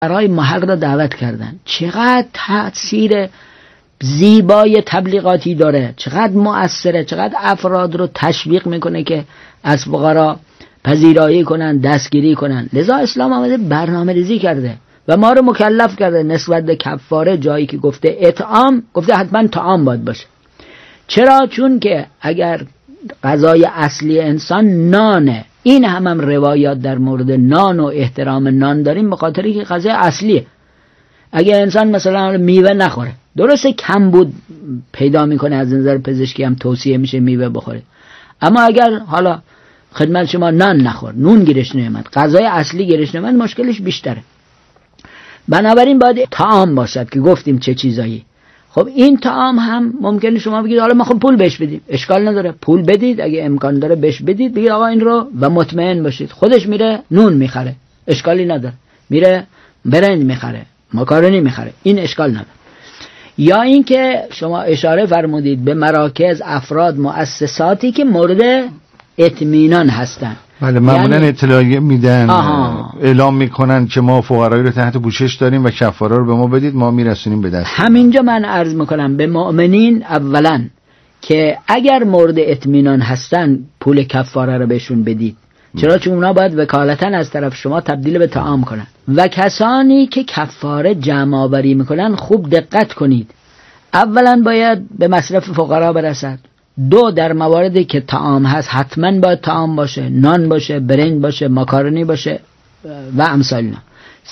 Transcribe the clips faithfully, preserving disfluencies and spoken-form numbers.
برای محل را دعوت کردن. چقدر تأثیر زیبای تبلیغاتی داره، چقدر مؤثره، چقدر افراد رو تشویق میکنه که از فقرا پذیرایی کنن، دستگیری کنن. لذا اسلام آمده برنامه ریزی کرده و ما رو مکلف کرده نسبت به کفاره. جایی که گفته اطعام، گفته حتما طعام باید باشه. چرا؟ چون که اگر غذای اصلی انسان نانه، این هم, هم روایات در مورد نان و احترام نان داریم به خاطری که غذای اصلیه. اگر انسان مثلا میوه نخوره، درسته کم بود پیدا میکنه، از نظر پزشکی هم توصیه میشه میوه بخوره، اما اگر حالا خدمت شما نان نخور، نون گیرش نمیاد، غذای اصلی گیرش نمیاد، مشکلش بیشتره. بنابراین باید طعام باشد که گفتیم چه چیزایی. خب این طعام هم ممکنه شما بگید حالا ما خب پول بهش بدیم، اشکال نداره، پول بدید، اگه امکان داره بهش بدید، بگید آقا این رو و مطمئن باشید خودش میره نون میخره، اشکالی نداره، میره برنج میخره، ماکارونی میخره، این اشکال نداره. یا اینکه شما اشاره فرمودید به مراکز، افراد، مؤسساتی که مورد اطمینان هستن. بله، معمولا یعنی اطلاعیه میدن، آها. اعلام میکنن که ما فقرایی رو تحت پوشش داریم و کفاره رو به ما بدید، ما میرسونیم به دست. همینجا من عرض میکنم به مؤمنین اولا که اگر مورد اطمینان هستن پول کفاره رو بهشون بدید. چرا؟ چون اونا باید وکالتا از طرف شما تبدیل به طعام کنن. و کسانی که کفاره جمع آوری میکنن خوب دقت کنید، اولا باید به مصرف فقرا برسد. دو، در مواردی که طعام هست حتما باید طعام باشه، نان باشه، برنج باشه، ماکارونی باشه و امثال اینا.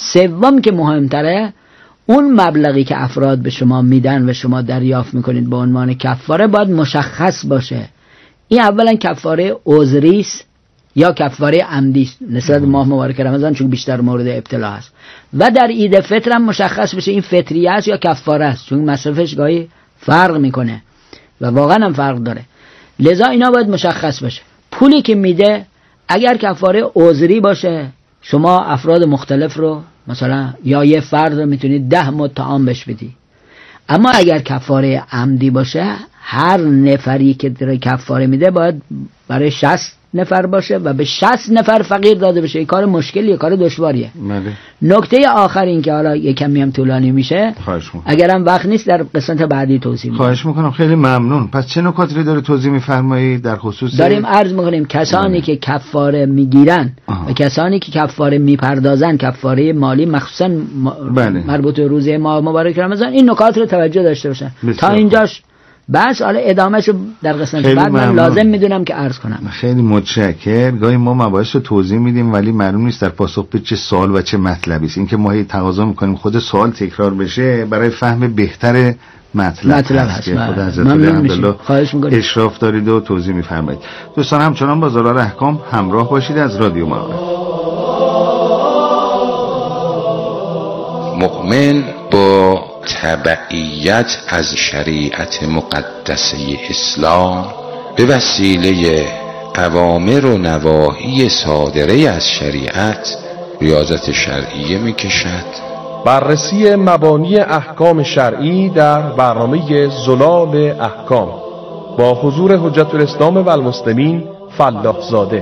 سوم که مهمتره، اون مبلغی که افراد به شما میدن و شما دریافت میکنید به عنوان کفاره باید مشخص باشه. این اولا کفاره عذری است یا کفاره عمدی است نسبت ماه مبارک رمضان، چون بیشتر مورد ابتلا است. و در عید فطر هم مشخص بشه این فطریه است یا کفاره است، چون مصرفش گاهی فرق میکنه و واقعا هم فرق داره. لذا اینا باید مشخص باشه. پولی که میده اگر کفاره عذری باشه، شما افراد مختلف رو مثلا یا یه فرد رو میتونید ده مد طعام بهش بدی. اما اگر کفاره عمدی باشه، هر نفری که در کفاره میده باید برای شصت نفر باشه و به شصت نفر فقیر داده بشه. این کار مشکلیه، کار دشواریه. بله. نکته آخر این که حالا یک کمی هم طولانی میشه، اگرم وقت نیست در قسمت بعدی توضیح میدم. خواهش میکنم. خیلی ممنون. پس چه نکاتی داره توضیح میفرمایید در خصوص؟ داریم عرض میکنیم کسانی بله. که کفاره میگیرن و کسانی که کفاره میپردازن، کفاره مالی مخصوصا م... بله. مربوط به روزه ماه مبارک رمضان، این نکات رو توجه داشته باشن. تا اینجاش بس، حالا ادامهشو در قسمت بعد من لازم میدونم که عرض کنم. خیلی متشکرم. گاهی ما مباحث رو توضیح میدیم ولی معلوم نیست در پاسخ به چه سوال و چه مطلبی است. این که ما هی تقاضا میکنیم خود سوال تکرار بشه برای فهم بهتر مطلب, مطلب هست که خدا حضرت عبدالله اشراف دارید و توضیح میفرمایید. دوستان همچنان با زلال احکام همراه باشید از رادیو معارف. مؤمن با تبعیت از شریعت مقدسه اسلام به وسیله اوامر و نواهی صادره از شریعت ریاضت شرعیه میکشد. بررسی مبانی احکام شرعی در برنامه زلال احکام با حضور حجت الاسلام و المسلمین فلاح زاده.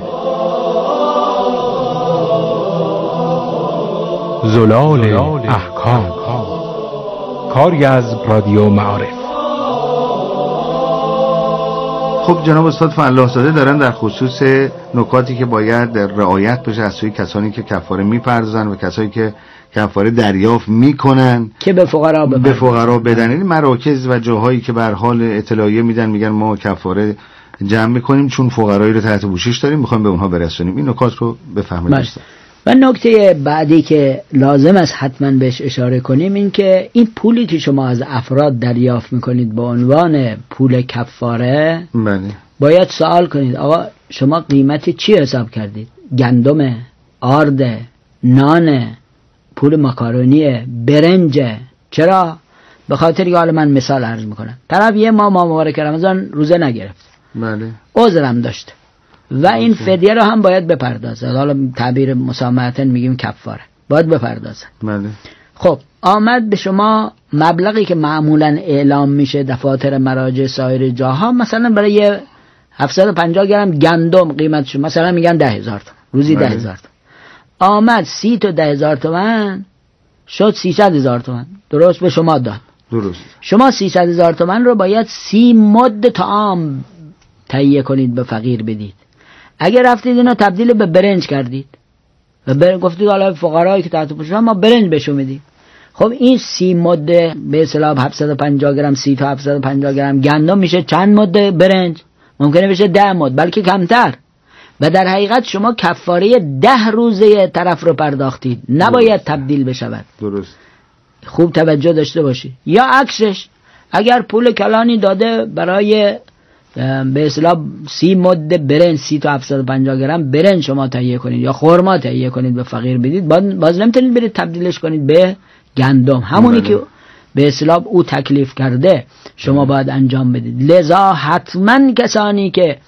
زلال احکام، کاری از رادیو معارف. خب جناب استاد فلاح زاده دارن در خصوص نکاتی که باید رعایت بشه از سوی کسانی که کفاره میپردازن و کسایی که کفاره دریافت میکنن که به فقرا بدن. به فقرا بدن. این مراکز و جاهایی که به هر حال اطلاعیه میدن میگن ما کفاره جمع میکنیم چون فقرایی رو تحت پوشش داریم میخوایم به اونها برسونیم. این نکات رو بفهمید. و نکته بعدی که لازم است حتما بهش اشاره کنیم این که این پولی که شما از افراد دریافت میکنید به عنوان پول کفاره، بله. باید سوال کنید آقا شما قیمت چی حساب کردید؟ گندم، آرد، نان، پول ماکارونی، برنج. چرا؟ به خاطر که حالا من مثال عرض میکنم. طرف یه ماه ماه مبارک رمضان روزه نگرفت، بله. عذرم داشت و این فدیه رو هم باید بپردازه. حالا تعبیر مسامحتن میگیم کفاره، باید بپردازه. بله. خب آمد به شما مبلغی که معمولا اعلام میشه دفاتر مراجع سایر جاها، مثلا برای یه هفتصد و پنجاه گرم گندم قیمتش مثلا میگن ده هزار تومان، روزی ده هزار تومان. آمد سی تا ده هزار تومان شد سیصد هزار تومان، درست به شما داد. درست. شما سیصد هزار تومان رو باید سی مد طعام تهیه کنید به فقیر بدید. اگر رفتید اینو تبدیل به برنج کردید و بر... گفتید حالا فقرایی که تحت پوشش ما برنج بهشون میدیم، خب این سی مد به اصطلاح هفتصد و پنجاه گرم سی تا هفتصد و پنجاه گرم گندم میشه چند مد برنج؟ ممکنه بشه ده مد، بلکه کمتر. و در حقیقت شما کفاره ده روزه طرف رو پرداختید، نباید درست. تبدیل بشود. درست. خوب توجه داشته باشید. یا عکسش، اگر پول کلانی داده برای به اصطلاح سی مد برنج، سی تا هفتصد و پنجاه گرم برنج شما تهیه کنید یا خرما تهیه کنید به فقیر بدید، باز نمیتونید برید تبدیلش کنید به گندم، همونی بله. که به اصطلاح او تکلیف کرده شما بله. باید انجام بدید. لذا حتما کسانی که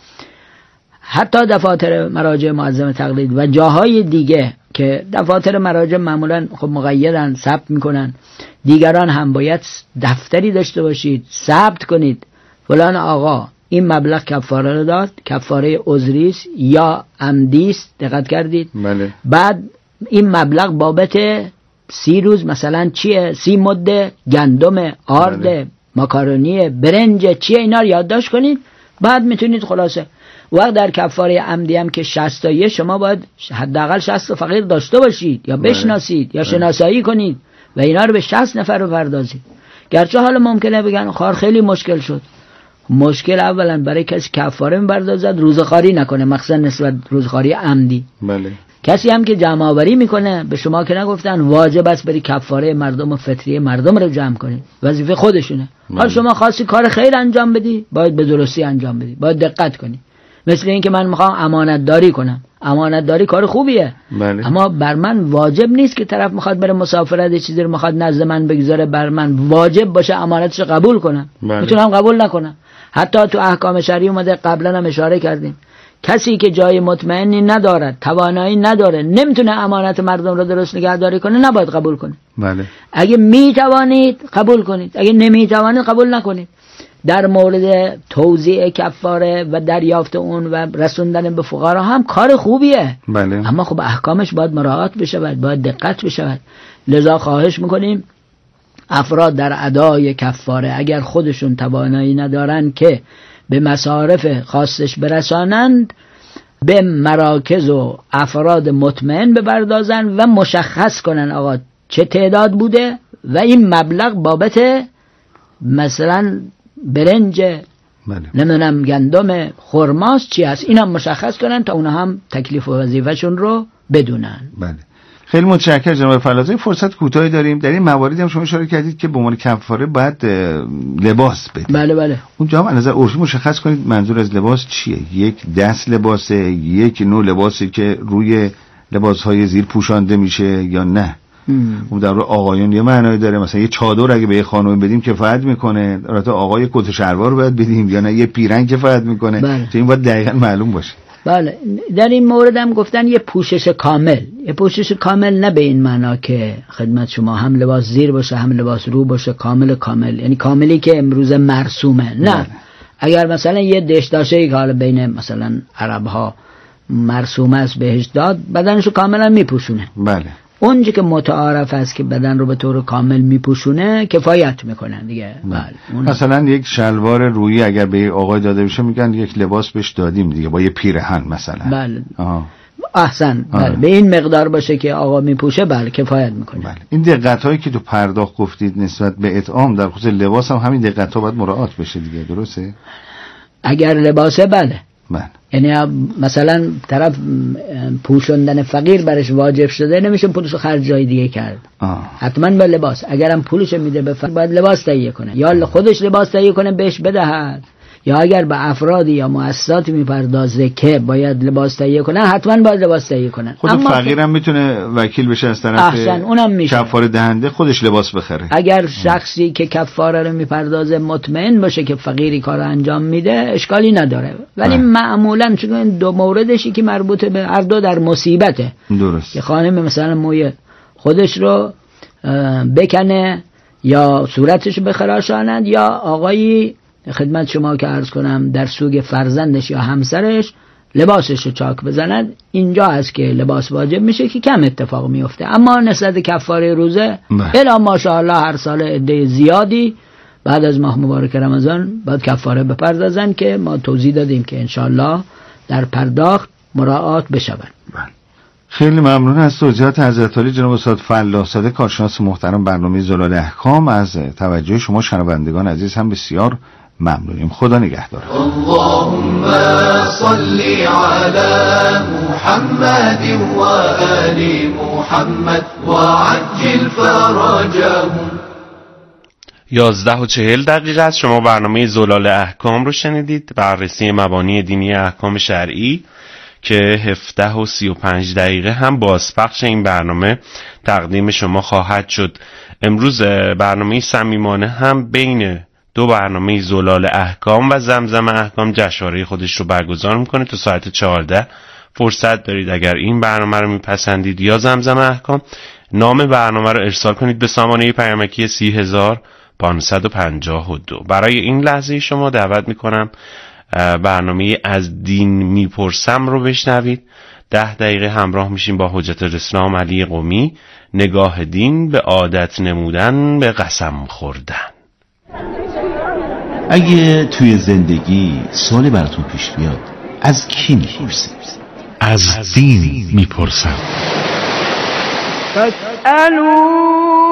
حتی دفاتر مراجع معظم تقلید و جاهای دیگه که دفاتر مراجع معمولا خب مقیدن، ثبت میکنن، دیگران هم باید دفتری داشته باشید، ثبت کنید فلان آقا این مبلغ کفاره رو داد، کفاره عذری است یا عمدی است، دقت کردید؟ بله. بعد این مبلغ بابت سی روز مثلا چیه؟ سی مد گندم، آرد، بله. ماکارونی، برنج چیه، اینا رو یادداشت کنید. بعد میتونید خلاصه وقت در کفاره عمدی هم که شصت تاییه شما باید حداقل شصت فقیر داشته باشید یا بشناسید یا شناسایی کنید و اینا رو به شصت نفر رو پردازید. گرچه حالا ممکنه بگن خار خیلی مشکل شد. مشکل اولا برای کسی کفاره می‌پردازد روزخواری نکنه، مخصوصا نسبت روزخواری عمدی. بله. کسی هم که جمع آوری میکنه، به شما که نگفتن واجب است بری کفاره مردم و فطریه مردم رو جمع کنی، وظیفه خودشونه. حالا شما خواستی کار خیر انجام بدی، باید به درستی انجام بدی، باید دقت کنی. مثل این که من میخوام امانت داری کنم، امانت داری کار خوبیه، بله. اما بر من واجب نیست که طرف میخواد بره مسافرت چیزی رو میخواد نزد من بگذاره، بر من واجب باشه امانتش قبول کنم. بله. میتونم قبول نکنم. حتی تو احکام شرعی اومده، قبلا هم اشاره کردیم، کسی که جای مطمئنی ندارد، توانایی نداره، نمیتونه امانت مردم رو درست نگهداری کنه، نباید قبول کنه. بله. اگه میتوانید قبول کنید، اگه نمیتوانید قبول نکنید. در مورد توزیع کفاره و دریافت اون و رسوندن به فقرا هم کار خوبیه، بله. اما خب احکامش باید مراعات بشه، باید دقت بشه. لذا خواهش میکنیم افراد در ادای کفاره اگر خودشون توانایی ندارن که به مصارف خاصش برسانند، به مراکز و افراد مطمئن بپردازن و مشخص کنن آقا چه تعداد بوده و این مبلغ بابت مثلا برنج، بله. نمیدونم گندم، خرماست چی هست، اینا مشخص کنن تا اونا هم تکلیف و وظیفه‌شون رو بدونن. بله. خیلی متشکرم جناب فلازی. فرصت کوتاهی داریم. در این مواردی هم شما اشاره کردید که به عنوان کفاره باید لباس بدید. بله بله. اونجا هم از نظر عرفی مشخص کنید منظور از لباس چیه؟ یک دست لباسه، یک نوع لباسی که روی لباس‌های زیر پوشانده میشه یا نه؟ اون در رو آقایون یه معنایی داره، مثلا یه چادر اگه به یه خانم بدیم کفایت میکنه، البته آقای کت و شلوار رو باید بدیم یا نه یه پیرنگ کفایت میکنه؟ بله. تو این باید دقیقاً معلوم باشه. بله. در این مورد هم گفتن یه پوشش کامل، یه پوشش کامل نه به این معنا که خدمت شما هم لباس زیر باشه هم لباس رو باشه، کامل کامل یعنی کاملی که امروز مرسومه، نه. بله. اگر مثلا یه دشداشه که حالا بین مثلا عرب ها مرسومه است بهش داد، بدنشو کاملا میپوشونه. بله. اونجا که متعارف است که بدن رو به طور کامل میپوشونه کفایت میکنن دیگه. بله. مثلا یک شلوار رویی اگر به یک آقای داده بشه میگن یک لباس بهش دادیم دیگه، با یه پیرهن مثلا. بله. آها. احسن. بله. به این مقدار باشه که آقا میپوشه بله کفایت میکنه. بله. این دقت هایی که تو پرداخت گفتید نسبت به اطعام در خصوص لباس هم همین دقت ها باید مراعات بشه دیگه، درسته؟ اگر لباسه بله. بله. یعنی مثلا طرف پوشوندن فقیر برش واجب شده، نمیشه پولشو خرج جای دیگه کرد. آه. حتما با لباس. اگرم پولشو میده به فقیر باید لباس تهیه کنه، یا خودش لباس تهیه کنه بهش بدهد، یا اگر به افرادی یا مؤسساتی میپردازه که باید لباس تهیه کنن حتما باید لباس تهیه کنن. خود فقیرم میتونه وکیل بشه از طرف احسن اونم میشه کفاره دهنده خودش لباس بخره. اگر شخصی که کفاره رو میپردازه مطمئن باشه که فقیری کار انجام میده اشکالی نداره، ولی اه. معمولا چون این دو موردشی که مربوط به هر دو در مصیبته، درست، که خانم مثلا موی خودش رو بکنه یا صورتش بخراشاند، یا آقایی خدمت شما که عرض کنم در سوگ فرزندش یا همسرش لباسش رو چاک بزند، اینجا هست که لباس واجب میشه که کم اتفاق میفته. اما نسبت کفاره روزه الا ماشاءالله هر سال عده زیادی بعد از ماه مبارک رمضان باید کفاره بپردازن که ما توضیح دادیم که انشاءالله در پرداخت مراعات بشود. خیلی ممنون از توضیحات حضرت عالی جناب استاد فلاح زاده کارشناس محترم برنامه زلال احکام. از توجه شما شنوندگان عزیز هم بسیار ممنونیم. خدا نگهدار. اللهم صل علی محمد و آل محمد و عجل فرجهم. یازده و چهل دقیقه است. شما برنامه زلال احکام رو شنیدید، بررسی مبانی دینی احکام شرعی که هفده و سی و پنج دقیقه هم بازپخش این برنامه تقدیم شما خواهد شد. امروز برنامه صمیمانه هم بین دو برنامه زلال احکام و زمزم احکام جشنواره خودش رو برگزار میکنه. تا ساعت چهارده فرصت دارید اگر این برنامه رو میپسندید یا زمزم احکام نام برنامه رو ارسال کنید به سامانه پیامکی سی هزار پانصد و پنجاه و دو. برای این لحظه شما دعوت میکنم برنامه از دین میپرسم رو بشنوید. ده دقیقه همراه میشیم با حجت الاسلام علی قمی. نگاه دین به عادت نمودن به قسم خوردن. اگه توی زندگی سوالی براتون پیش بیاد از کی میپرسید؟ از دین میپرسم. فاسألوا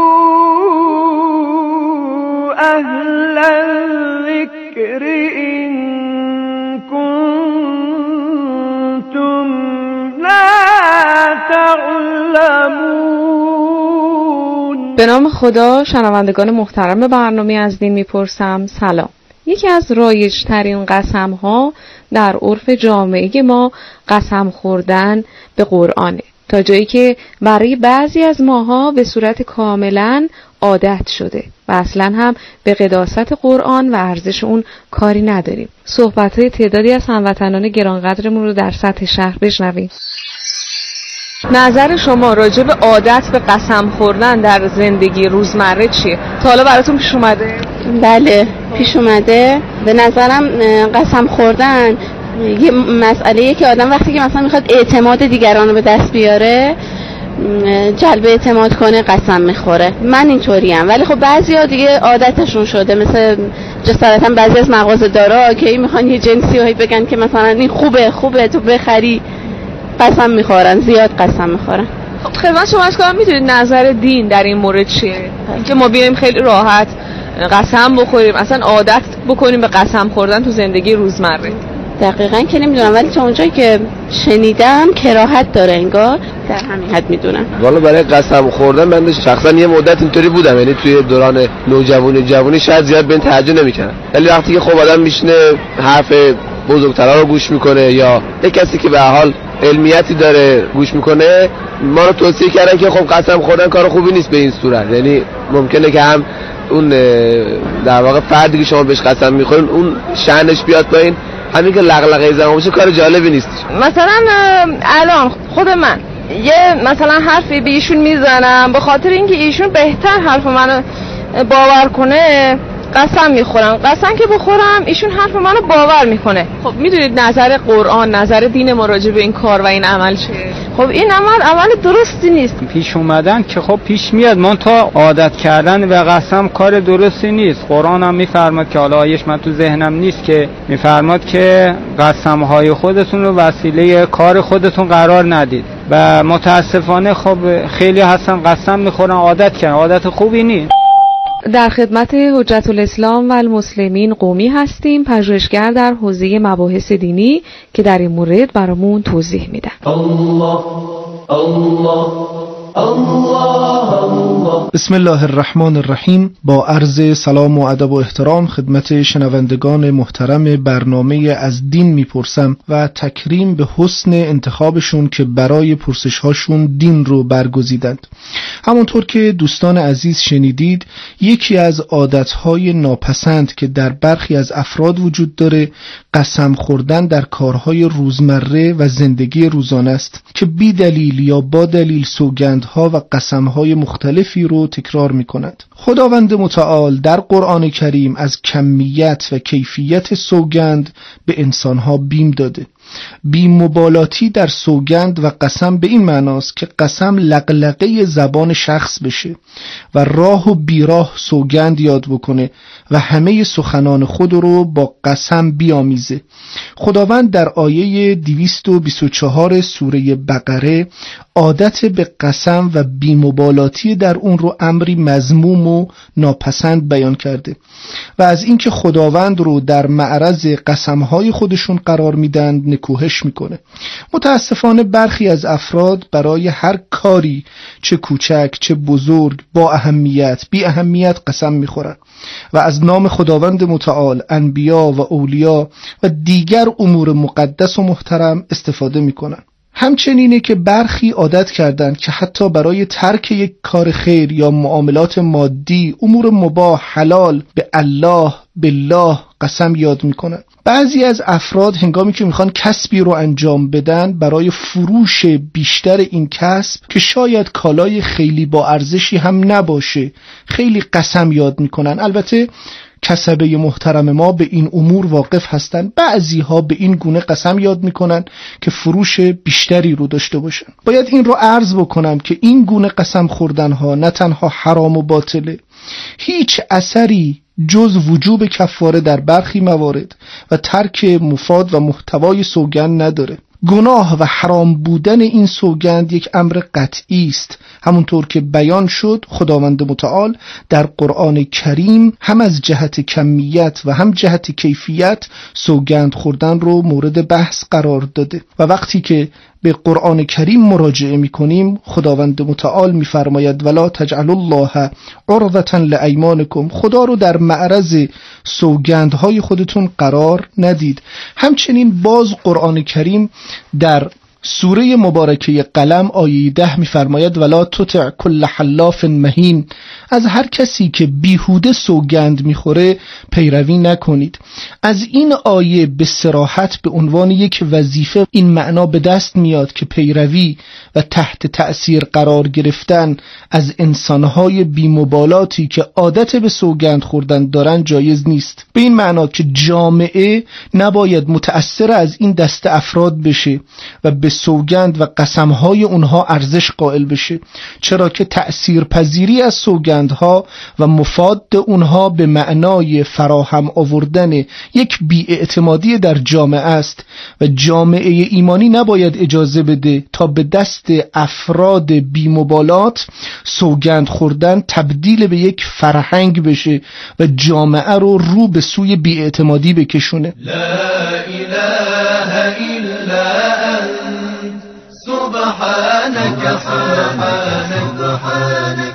اهل الذکر ان کنتم لا تعلمون. به نام خدا. شنوندگان محترم برنامه از دین میپرسم سلام. یکی از رایج‌ترین قسم‌ها در عرف جامعه ما قسم خوردن به قرآنه، تا جایی که برای بعضی از ماها به صورت کاملاً عادت شده و اصلاً هم به قداست قرآن و ارزش اون کاری نداریم. صحبت‌های تعدادی از هموطنان گرانقدرمون رو در سطح شهر بشنویم. نظر شما راجع به عادت به قسم خوردن در زندگی روزمره چیه؟ تا حالا براتون پیش اومده؟ بله پیش اومده. به نظرم قسم خوردن یه مسئله‌ایه که آدم وقتی که مثلا میخواد اعتماد دیگران رو به دست بیاره، جلب اعتماد کنه، قسم میخوره. من اینطوریم، ولی خب بعضیا دیگه عادتشون شده، مثل جسارتا بعضی از مغازه‌دارا که میخوان یه جنسی رو بگن که مثلا این خوبه خوبه تو بخری، قسم میخورن، زیاد قسم میخورن. خب خدمت شما عرض کنم میدونید نظر دین در این مورد چیه؟ اینکه ما بیایم خیلی راحت قسم بخوریم، اصلا عادت بکنیم به قسم خوردن تو زندگی روزمره. دقیقاً که نمیدونم، ولی تا اونجایی که شنیدم کراهت داره انگار، در همین حد میدونم. والا برای قسم خوردن من شخصا یه مدت اینطوری بودم، یعنی توی دوران نوجوانی جوانی شاید زیاد به این توجه نمی‌کردم، ولی وقتی که خب آدم میشینه حرف بزرگترا رو گوش میکنه یا یک کسی که به حال علمیتی داره گوش میکنه، ما رو توصیه کردن که خب قسم خوردن کار خوبی نیست به این صورت. یعنی ممکنه که هم اون در واقع فردی که شما بهش قسم میخورین اون شأنش بیاد پایین، همین که لغلقه زمان باشه کار جالبی نیست. مثلا الان خود من یه مثلا حرفی به ایشون میزنم به خاطر اینکه ایشون بهتر حرف منو باور کنه قسم میخورم. قسم که بخورم ایشون حرف منو باور میکنه. خب میدونید نظر قرآن، نظر دین ما راجع به این کار و این عمل چیه؟ خب این عمل عمل درستی نیست. پیش اومدن که خب پیش میاد، من تا عادت کردن به قسم کار درستی نیست. قرآن هم میفرماد که حالا آیش من تو ذهنم نیست که میفرماد که قسمهای خودتون رو وسیله کار خودتون قرار ندید و متاسفانه خب خیلی هستن قسم میخورن، عادت کردن، عادت خوبی نیست. در خدمت حجت الاسلام و المسلمین قمی هستیم، پژوهشگر در حوزه مباحث دینی که در این مورد برامون توضیح میدن. الله الله الله. بسم الله الرحمن الرحیم. با عرض سلام و ادب و احترام خدمت شنوندگان محترم برنامه از دین میپرسم و تکریم به حسن انتخابشون که برای پرسش هاشون دین رو برگزیدند. همونطور که دوستان عزیز شنیدید، یکی از عادتهای ناپسند که در برخی از افراد وجود داره قسم خوردن در کارهای روزمره و زندگی روزانه است که بی دلیل یا با دلیل سوگندها و قسمهای مختلفی رو تکرار می کند. خداوند متعال در قرآن کریم از کمیت و کیفیت سوگند به انسانها بیم داده. بی‌مبالاتی در سوگند و قسم به این معناست که قسم لقلقه زبان شخص بشه و راه و بیراه سوگند یاد بکنه و همه سخنان خود رو با قسم بیامیزه. خداوند در آیه دویست و بیست و چهار سوره بقره عادت به قسم و بی‌مبالاتی در اون رو امری مذموم و ناپسند بیان کرده و از اینکه خداوند رو در معرض قسمهای خودشون قرار میدن نکوهش میکنه. متاسفانه برخی از افراد برای هر کاری چه کوچک چه بزرگ با اهمیت بی اهمیت قسم میخورن و از نام خداوند متعال، انبیا و اولیا و دیگر امور مقدس و محترم استفاده میکنن. همچنینه که برخی عادت کردن که حتی برای ترک یک کار خیر یا معاملات مادی، امور مباح حلال به الله بالله قسم یاد میکنن. بعضی از افراد هنگامی که میخوان کسبی رو انجام بدن برای فروش بیشتر این کسب که شاید کالای خیلی با ارزشی هم نباشه خیلی قسم یاد میکنن. البته کسبه محترم ما به این امور واقف هستن. بعضی ها به این گونه قسم یاد میکنن که فروش بیشتری رو داشته باشن. باید این رو عرض بکنم که این گونه قسم خوردن ها نه تنها حرام و باطله، هیچ اثری جز وجوب کفاره در برخی موارد و ترک مفاد و محتوای سوگند نداره. گناه و حرام بودن این سوگند یک امر قطعی است. همونطور که بیان شد خداوند متعال در قرآن کریم هم از جهت کمیت و هم جهت کیفیت سوگند خوردن رو مورد بحث قرار داده و وقتی که به قرآن کریم مراجعه میکنیم خداوند متعال میفرماید ولا تجعلوا الله عرضة لایمانکم، خدا رو در معرض سوگندهای خودتون قرار ندید. همچنین باز قرآن کریم در سوره مبارکه قلم آیه ده میفرماید ولا تطع کل حلاف مهین، از هر کسی که بیهوده سوگند میخوره پیروی نکنید. از این آیه به صراحت به عنوان یک وظیفه این معنا به دست میاد که پیروی و تحت تأثیر قرار گرفتن از انسانهای بی‌مبالاتی که عادت به سوگند خوردن دارن جایز نیست. به این معنا که جامعه نباید متأثر از این دست افراد بشه و به سوگند و قسمهای اونها ارزش قائل بشه، چرا که تأثیر پذیری از سوگندها و مفاد اونها به معنای فراهم آوردن یک بی‌اعتمادی در جامعه است و جامعه ایمانی نباید اجازه بده تا به دست افراد بی‌مبالات سوگند خوردن تبدیل به یک فرهنگ بشه و جامعه رو رو به سوی بی‌اعتمادی بکشونه. لا اله الا سبحانك سبحانك سبحانك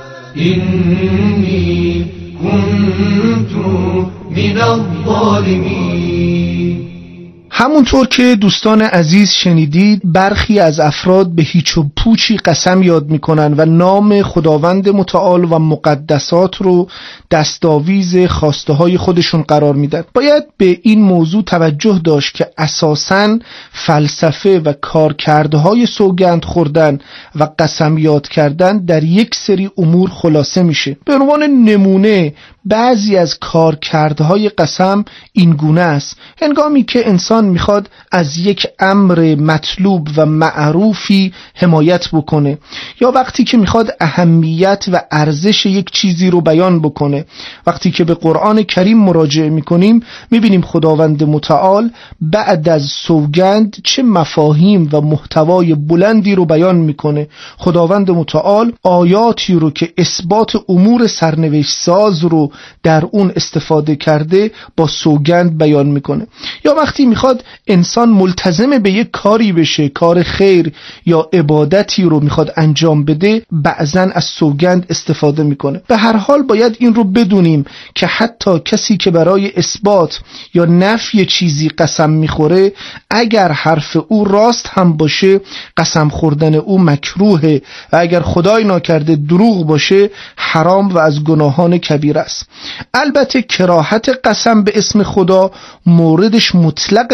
إني كنت من الظالمين. همونطور که دوستان عزیز شنیدید برخی از افراد به هیچ و پوچی قسم یاد میکنن و نام خداوند متعال و مقدسات رو دستاویز خواسته های خودشون قرار میدن. باید به این موضوع توجه داشت که اساساً فلسفه و کارکردهای سوگند خوردن و قسم یاد کردن در یک سری امور خلاصه میشه. به عنوان نمونه بعضی از کارکردهای قسم این گونه است: هنگامی که انسان میخواد از یک امر مطلوب و معروفی حمایت بکنه یا وقتی که میخواد اهمیت و ارزش یک چیزی رو بیان بکنه. وقتی که به قرآن کریم مراجعه میکنیم میبینیم خداوند متعال بعد از سوگند چه مفاهیم و محتوای بلندی رو بیان میکنه. خداوند متعال آیاتی رو که اثبات امور سرنوشت ساز رو در اون استفاده کرده با سوگند بیان میکنه. یا وقتی میخواد انسان ملتزم به یک کاری بشه، کار خیر یا عبادتی رو میخواد انجام بده، بعضن از سوگند استفاده میکنه. به هر حال باید این رو بدونیم که حتی کسی که برای اثبات یا نفی چیزی قسم میخوره، اگر حرف او راست هم باشه قسم خوردن او مکروهه و اگر خدای ناکرده دروغ باشه حرام و از گناهان کبیر است. البته کراهت قسم به اسم خدا موردش مطلق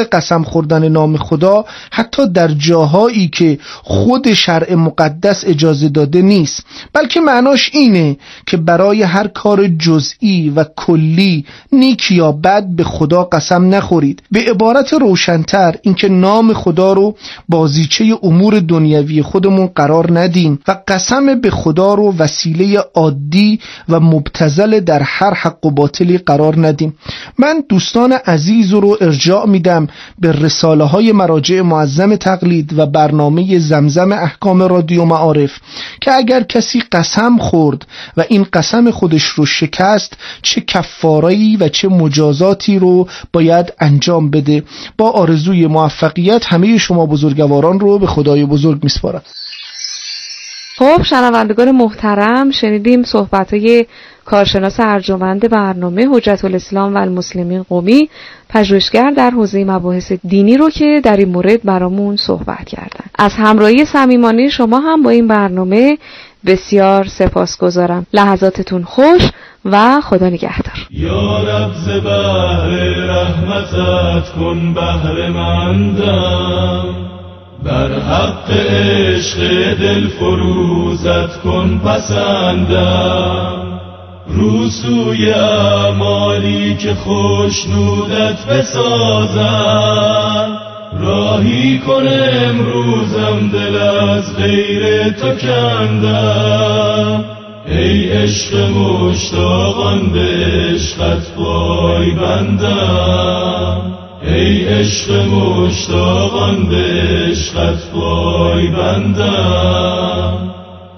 قسم خوردن نام خدا حتی در جاهایی که خود شرع مقدس اجازه داده نیست، بلکه معناش اینه که برای هر کار جزئی و کلی نیک یا بد به خدا قسم نخورید. به عبارت روشن‌تر اینکه نام خدا رو بازیچه امور دنیوی خودمون قرار ندیم و قسم به خدا رو وسیله عادی و مبتذل در هر حق و باطلی قرار ندیم. من دوستان عزیز رو ارجاع میدم به رساله های مراجع معظم تقلید و برنامه زمزم احکام رادیو معارف که اگر کسی قسم خورد و این قسم خودش رو شکست چه کفاره‌ای و چه مجازاتی رو باید انجام بده. با آرزوی موفقیت همه شما بزرگواران رو به خدای بزرگ میسپارم. خب شنوندگان محترم، شنیدیم صحبت‌های کارشناس ارجمند برنامه حجت الاسلام و المسلمین قمی، پژوهشگر در حوزه مباحث دینی رو که در این مورد برامون صحبت کردن. از همراهی صمیمانه شما هم با این برنامه بسیار سپاسگزارم. لحظاتتون خوش و خدا نگهدار. یا رب ز بحر رحمتت کن بحر مندم، بر حق عشق دل فروزت کن پسندم، روسوی اعمالی که خوشنودت بسازم، راهی کن امروزم دل از غیر تو کندم، ای عشق مشتاقان به عشقت پای بندم، ای عشق مشتاقان به عشقت پای بندم.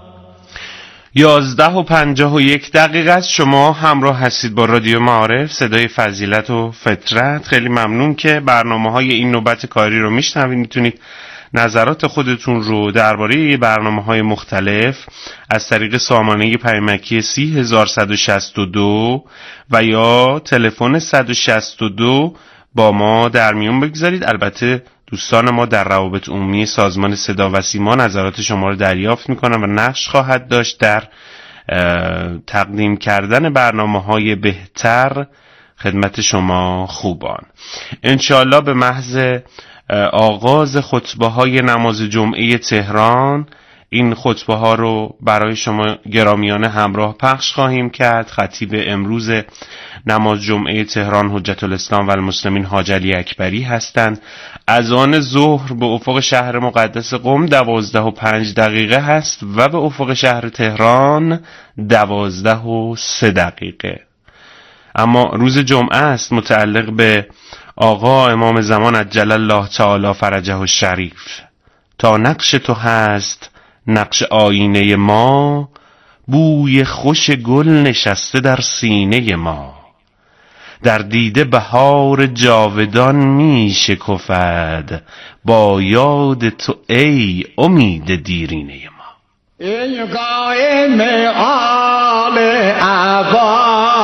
یازده و پنجاه و یک دقیقه است. شما همراه هستید با رادیو معارف، صدای فضیلت و فطرت. خیلی ممنون که برنامه های این نوبت کاری رو میشنوید. میتونید نظرات خودتون رو درباره برنامه های مختلف از طریق سامانه پیامکی سی هزار صد و شصت و دو و یا تلفن صد و شصت و دو با ما در میون بگذارید. البته دوستان ما در روابط عمومی سازمان صدا و سیما نظرات شما رو دریافت میکنن و نقش خواهد داشت در تقدیم کردن برنامه‌های بهتر خدمت شما خوبان. انشاءالله به محض آغاز خطبه های نماز جمعه تهران این خطبه ها رو برای شما گرامیان همراه پخش خواهیم کرد. خطیب امروز نماز جمعه تهران حجت الاسلام و المسلمین حاج علی اکبری هستند. اذان ظهر به افق شهر مقدس قم دوازده و پنج دقیقه هست و به افق شهر تهران دوازده و سه دقیقه. اما روز جمعه است متعلق به آقا امام زمان عجل الله تعالی فرجه الشریف. تا نقش تو هست نقش آینه ما، بوی خوش گل نشسته در سینه ما، در دیده بهار جاودان می شکفد، با یاد تو ای امید دیرینه ما. ای قائم آل عبا،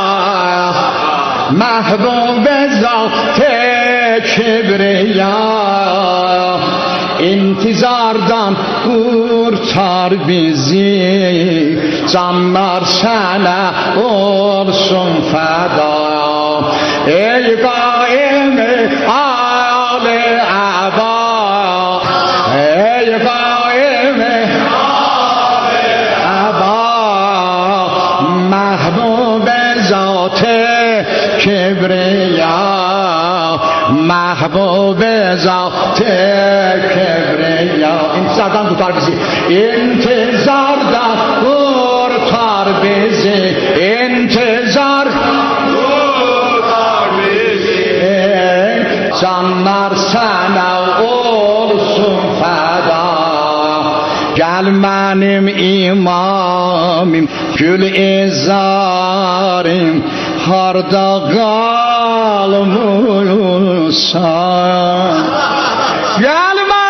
محبوب ذات کبریا، انتظار دان kurtar bizi, canlar sana olsun feda. Ey kaim-i âl-i aba, ey kaim-i âl-i aba, mahbub-i zat-ı kibriya, mahbub-i zat-ı kibriya. İntizardan tutar bizi, intizardan kurtar bizi, intizar kurtar bizi. Canlar sana olsun feda. Gel benim imamim, gül izzarim, harda kalmışsan. Gel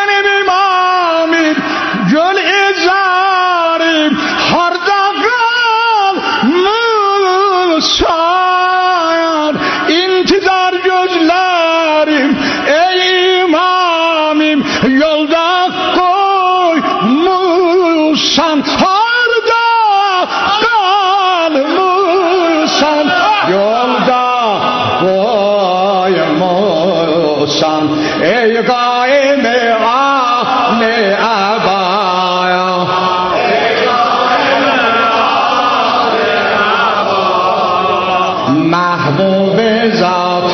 İntizar gözlerim ey imamim, yolda koymuşsan, harda kalmışsan, yolda koymuşsan. محبوب ذات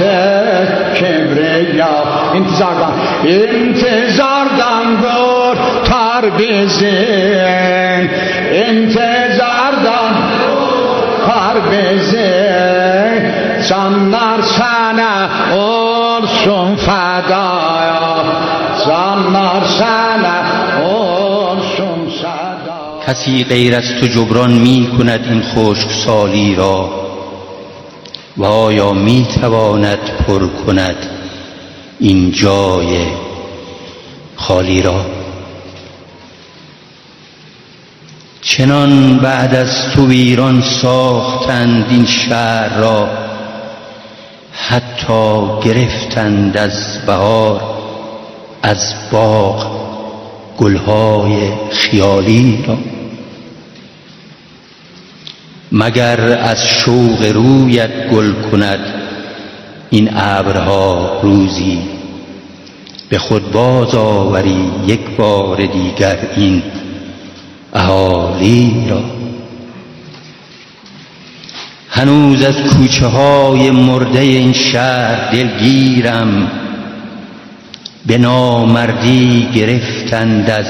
کبریا انتظاردان انتظاردان gur tar bizim intizardan tar bizim canlar sana olsun fedaya canlar sana olsun sada. کسی غیر از تو جبران می کند این خشک سالی را و آیا می تواند پر کند این جای خالی را؟ چنان بعد از تو ویران ساختند این شهر را حتی گرفتند از بهار از باغ گلهای خیالی را. مگر از شوق رویت گل کند این ابرها روزی به خود باز آوری یک بار دیگر این اهالی را. هنوز از کوچه های مرده این شهر دلگیرم به نامردی گرفتند از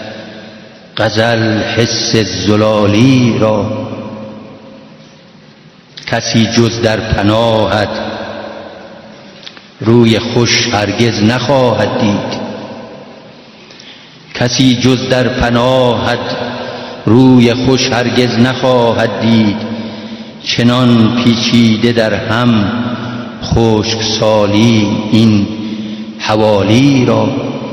غزل حس زلالی را. کسی جز در پناهت روی خوش هرگز نخواهد دید کسی جز در پناهت روی خوش هرگز نخواهد دید چنان پیچیده در هم خشک سالی این حوالی را.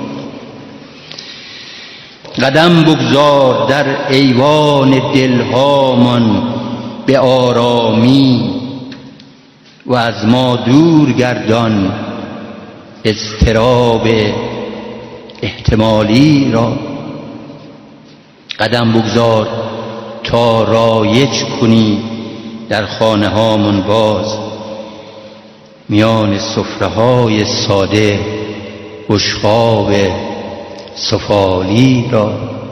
قدم بگذار در ایوان دلهامان به آرامی و از ما دور گردان اضطراب احتمالی را. قدم بگذار تا رایج کنی در خانه هامون باز میان سفره های ساده بشقاب سفالی را.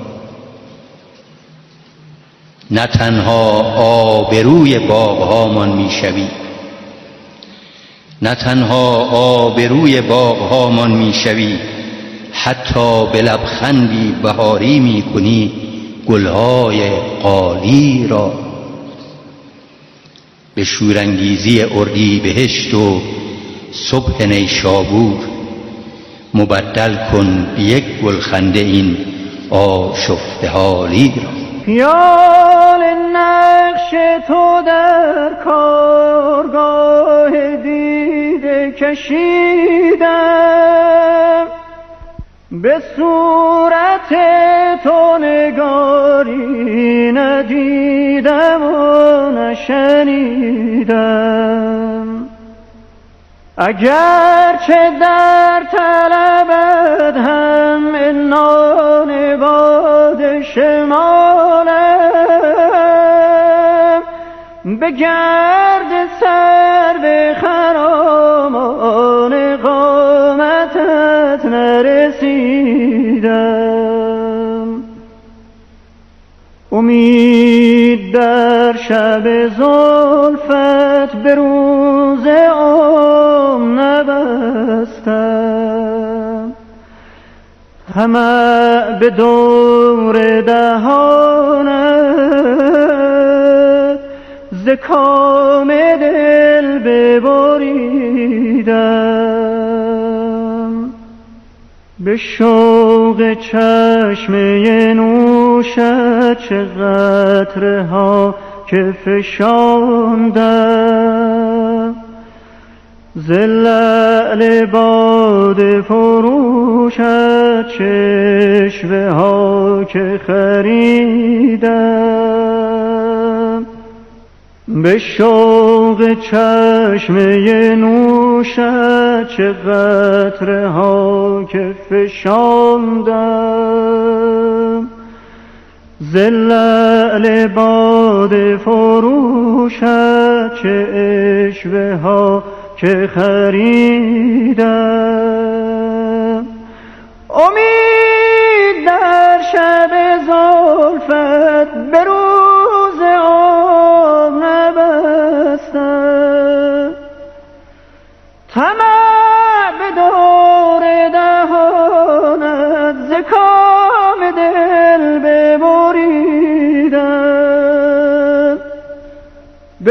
نه تنها آبروی باغهامان میشوی نه تنها آبروی باغهامان میشوی حتی به لبخندی بهاری میکنی گلهای قالی را. به شورانگیزی اردیبهشت و صبح نیشابور مبدل کن به یک گلخنده این آشفته حالی را. خیال نقش تو در کارگاه دیده کشیدم به صورت تو نگاری ندیدم و نشنیدم اگرچه در طلبت هم عنان باد شمالم به گرد سر به خرامان قامتت نرسیدم امید در شب زلفت به روز عام نبستم همه به دور دهانت ز کام دل ببریدم به شوق چشمه نوشت چه قطره ها که فشاندم ز لعل باد فروشت چشمه ها که خریدم به شوق چشمه نوشت چه قطره ها که فشاندم ز لعل باد فروشت چه عشوه ها که خریدم امید در شب زلفت به روز عام نبستم همه